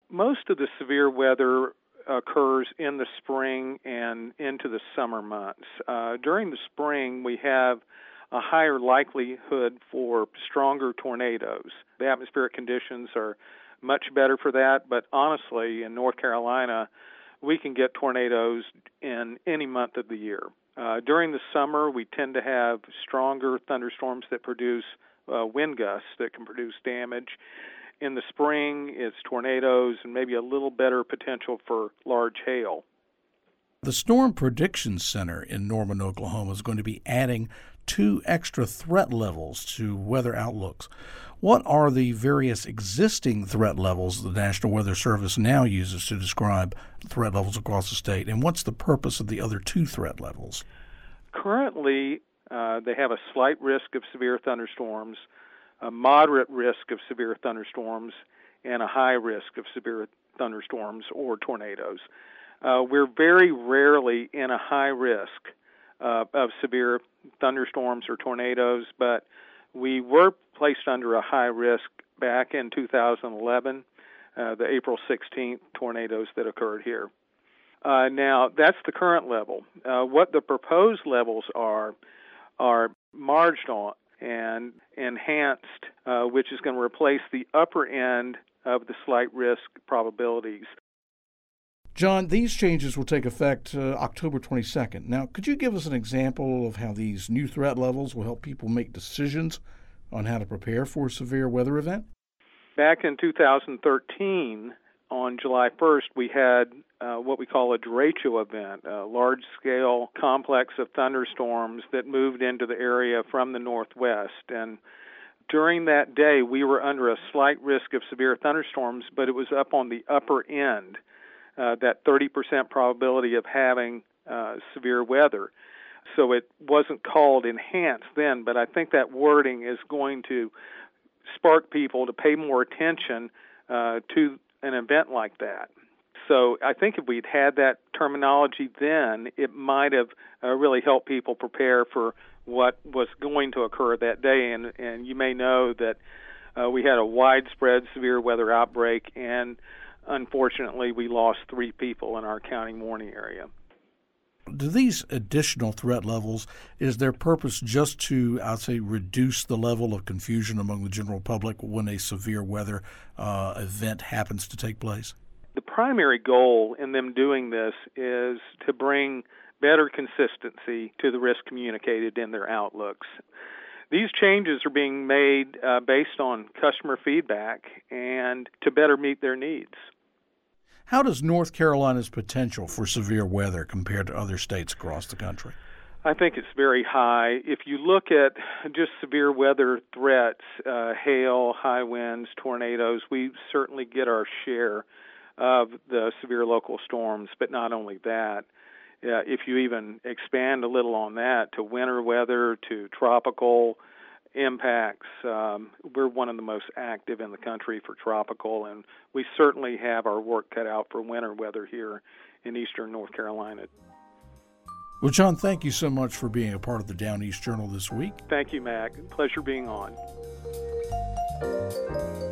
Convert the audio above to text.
Most of the severe weather occurs in the spring and into the summer months. During the spring, we have a higher likelihood for stronger tornadoes. The atmospheric conditions are much better for that, but honestly, in North Carolina, we can get tornadoes in any month of the year. During the summer, we tend to have stronger thunderstorms that produce wind gusts that can produce damage. In the spring, it's tornadoes and maybe a little better potential for large hail. The Storm Prediction Center in Norman, Oklahoma is going to be adding 2 extra threat levels to weather outlooks. What are the various existing threat levels the National Weather Service now uses to describe threat levels across the state, and what's the purpose of the other 2 threat levels? Currently, they have a slight risk of severe thunderstorms, a moderate risk of severe thunderstorms, and a high risk of severe thunderstorms or tornadoes. We're very rarely in a high risk of severe thunderstorms or tornadoes, but we were placed under a high risk back in 2011, the April 16th tornadoes that occurred here. Now, that's the current level. What the proposed levels are marginal and enhanced, which is going to replace the upper end of the slight risk probabilities. John, these changes will take effect October 22nd. Now, could you give us an example of how these new threat levels will help people make decisions on how to prepare for a severe weather event? Back in 2013, on July 1st, we had what we call a derecho event, a large-scale complex of thunderstorms that moved into the area from the northwest. And during that day, we were under a slight risk of severe thunderstorms, but it was up on the upper end, that 30% probability of having severe weather. So it wasn't called enhanced then, but I think that wording is going to spark people to pay more attention to an event like that. So I think if we'd had that terminology then, it might have really helped people prepare for what was going to occur that day. And you may know that we had a widespread severe weather outbreak, and unfortunately we lost 3 people in our county Warney area. Do these additional threat levels, is their purpose just to, I'd say, reduce the level of confusion among the general public when a severe weather event happens to take place? The primary goal in them doing this is to bring better consistency to the risk communicated in their outlooks. These changes are being made based on customer feedback and to better meet their needs. How does North Carolina's potential for severe weather compare to other states across the country? I think it's very high. If you look at just severe weather threats, hail, high winds, tornadoes, we certainly get our share of the severe local storms, but not only that. If you even expand a little on that to winter weather, to tropical impacts, we're one of the most active in the country for tropical, and we certainly have our work cut out for winter weather here in eastern North Carolina. Well, John, thank you so much for being a part of the Down East Journal this week. Thank you, Mac. Pleasure being on.